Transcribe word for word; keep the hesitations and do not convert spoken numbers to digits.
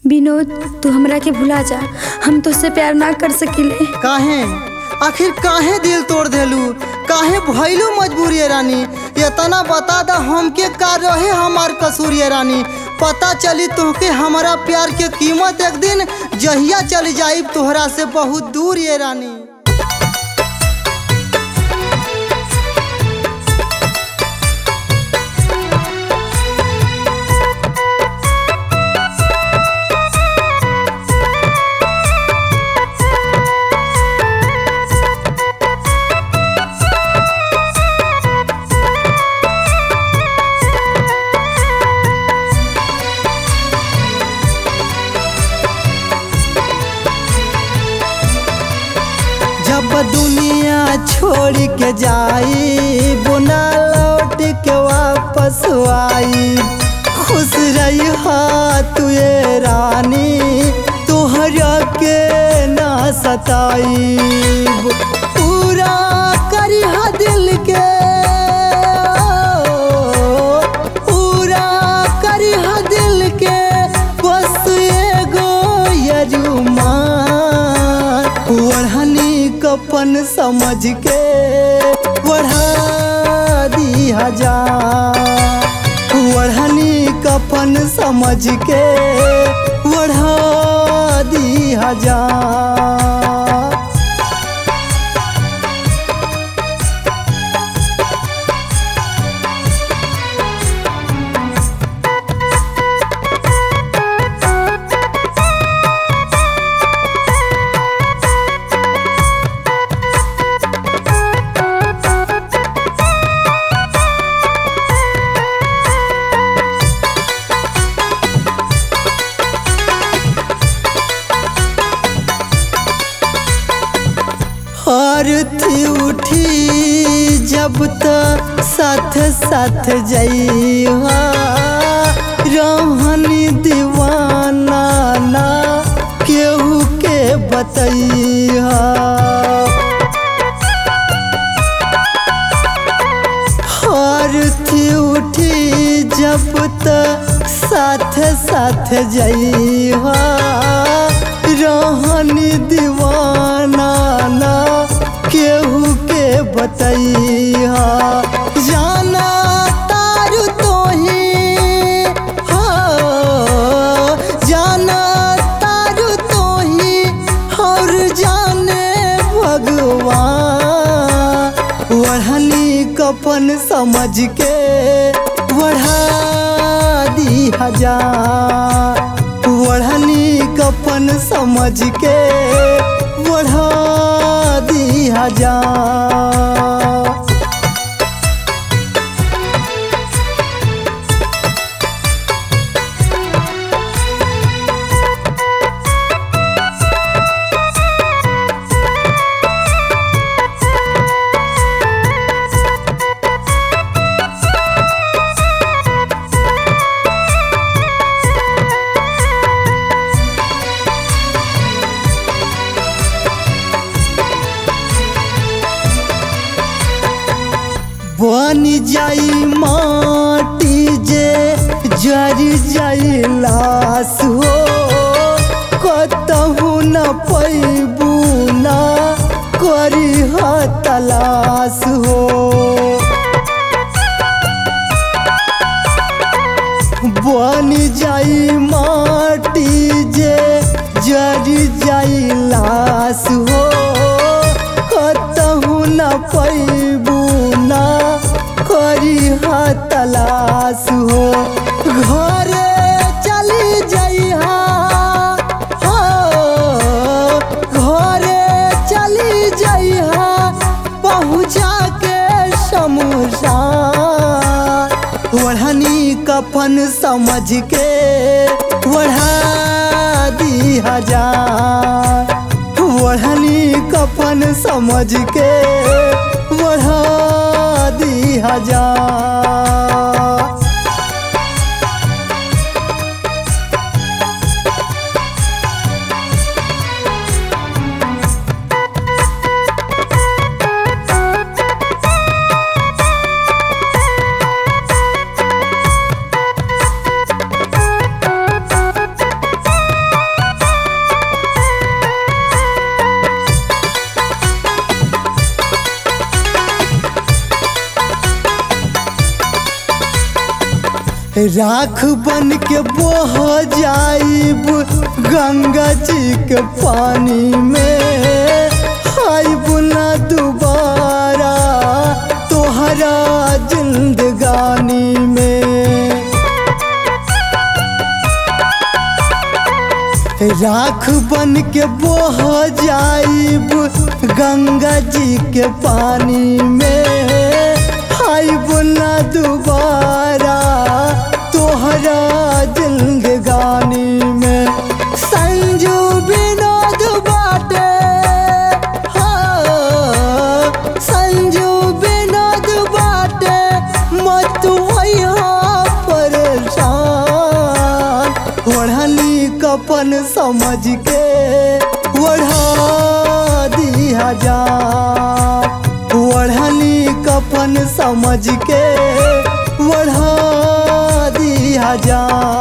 विनोद, तू हमरा के भुला जा। हम तुझसे प्यार ना कर सकिले। काहे? आखिर काहे दिल तोड़ देलू? काहे भइलू मजबूरी है रानी? इतना बता दा हमके का रहे हमार कसूर है रानी। पता चली तुहके हमारा प्यार के कीमत एक दिन जहिया चली जाई तोहरा से बहुत दूर है रानी। जब दुनिया छोड़ के जाई बुना लौट के वापस आई। खुश रही तू ये रानी तोहरा के ना सताई। पूरा करी दिल के पूरा करी दिल के बस एगो यजुमान। ओढ़नी कपन समझ के बढ़ा दी हजार। ओढ़नी कपन समझ के बढ़ा दी हजार। आरती उठी जब तक साथ साथ जइहा। रहनी दीवाना ना केहू के बतैहा। आरती उठी जब तक साथ साथ जइहा। रहनी दीवाना ना केहू के बतैहा। जाना तारू तो ही हाँ जाना तारू तो ही और जाने भगवान। ओढ़नी कपन समझ के बढ़ा दी हजार। ओढ़नी कपन समझ के बढ़ा दी हजार। बन जाई माटी जे जर जाई लाश हो। कतहु न पैबू ना करी तलाश हो। बन जाई माटी जे जर जाई लाश हो। कतहु न पैबू ना करी तलाश हो। घरे चली जइहा हो। घरे चली जइहा पहुँचा के शमशान। ओढ़नी कफन समझ के बढ़ा दी हजार। ओढ़नी कफन समझ के बढ़ा दी हजार। राख बन के बह जाइब गंगा जी के पानी में, आइब ना दोबारा तोहरा जिंदगानी में। राख बन के बह जाइब गंगा जी के पानी में, आइब ना दोबारा तोहरा जिंदगानी में। संजू विनोद बाटे, हाँ संजू विनोद बाटे, मत होइहा परेशान। ओढ़नी कपन समझ के ओढ़ा दिया जा, ओढ़नी कपन समझ के ओढ़ा दिया जा।